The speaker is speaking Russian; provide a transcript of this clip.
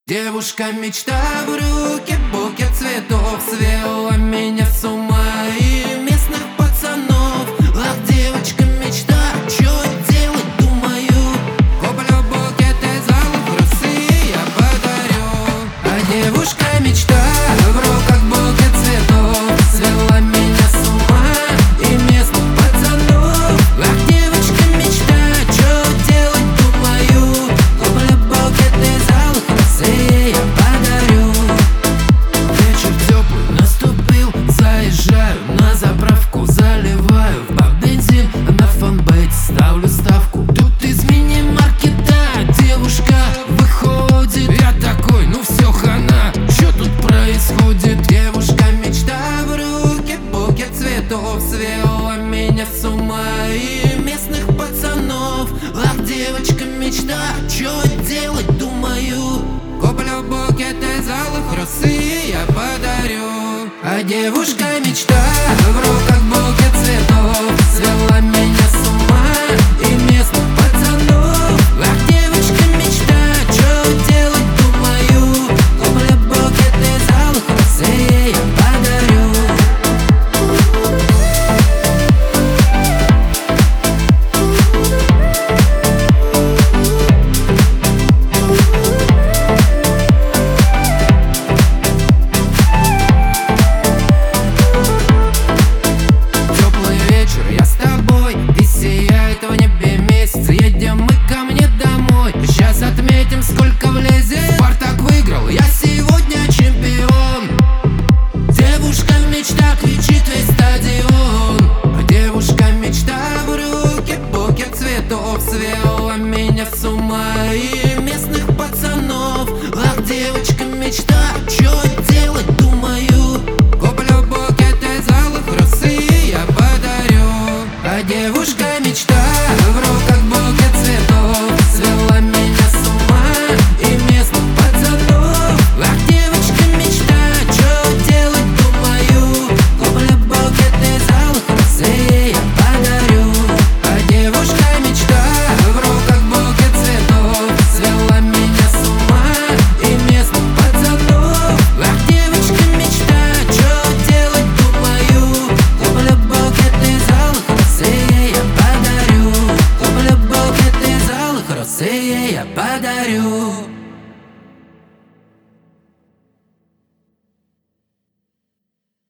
Девушка мечта в руке, букет цветов свела меня с ума и местных пацанов. Ах, девочка мечта, чё делать, думаю. Куплю букет из алых роз и я подарю. А девушка мечта в руках букет цветов свела меня с ума и местных пацанов. Ах, девочка мечта, чё делать, думаю. Куплю букет из алых роз и я подарю. Вечер теплый наступил, заезжаю на заправку, заливаю в бензин, на фанбейт ставлю ставку. Тут из мини-маркета девушка выходит. Я такой, ну все, хана, что тут происходит? Девушка мечта в руке, букет цветов свела меня с ума и местных пацанов. Ах, девочка мечта, чё делать, думаю. Куплю букет из алых роз и я подарю. А девушка мечта в руках букет цветов свела меня с ума и местных пацанов. Ах, девочка мечта, чё делать, думаю. Куплю букет из алых роз и я подарю. Я с тобой, и сияет в небе месяц. Едем мы ко мне домой, сейчас отметим, сколько влезет. Спартак выиграл, я сегодня чемпион. Девушка мечта, кричит весь стадион. Девушка мечта в руке, букет цветов свела меня с ума и местных пацанов. Ах, девочка мечта, чё